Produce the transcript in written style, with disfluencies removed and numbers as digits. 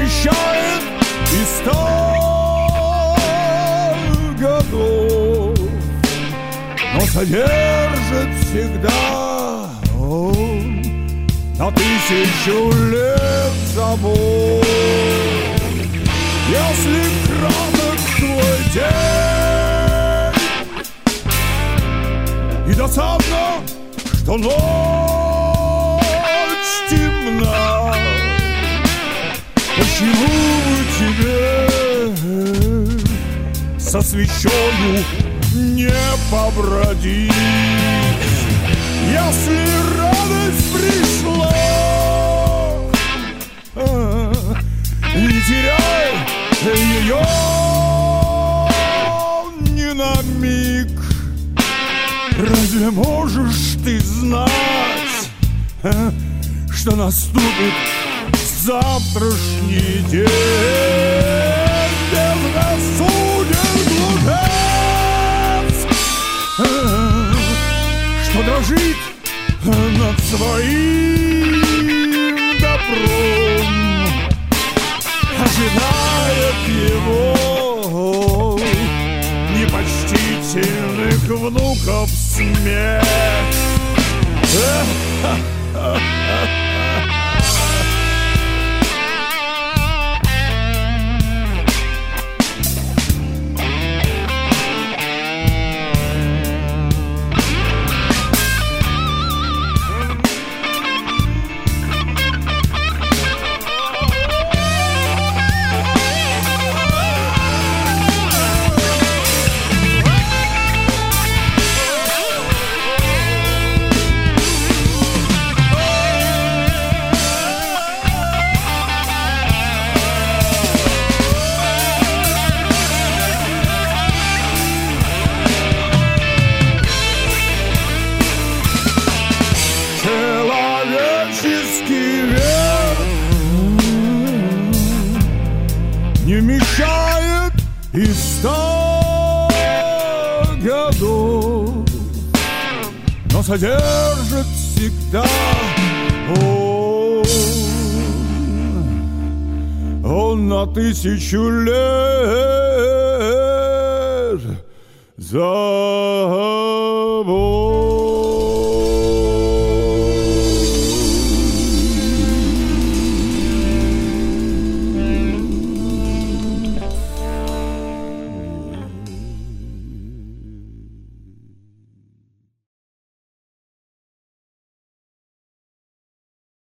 вмещает и 100 годов, но содержит всегда он на 1000 лет забот. Если краток твой день и досадно, что ночь темна, почему бы тебе со свечою не побродить? Если радость пришла, не теряй ее ни на миг. Разве можешь ты знать, что наступит завтрашний день? Безрассуден глупец, что дрожит над своим добром, ожидает его непочтительных внуков смерть. Не вмещает и 100 годов, но содержит всегда он на 1000 лет забот.